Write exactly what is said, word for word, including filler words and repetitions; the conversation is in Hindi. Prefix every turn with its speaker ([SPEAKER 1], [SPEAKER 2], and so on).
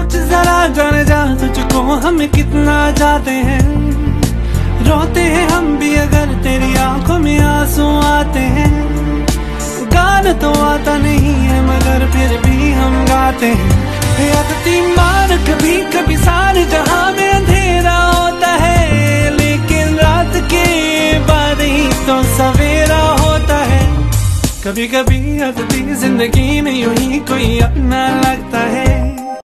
[SPEAKER 1] सोच जरा जाने जा तुझको हम कितना जाते हैं। रोते हैं हम भी अगर तेरी आंखों में आंसू आते हैं। गाना तो आता नहीं है मगर फिर भी हम गाते हैं। आदती मान कभी कभी सारे जहां में अंधेरा होता है, लेकिन रात के बाद ही तो सवेरा होता है। कभी कभी आदती जिंदगी में यूं ही कोई अपना लगता है।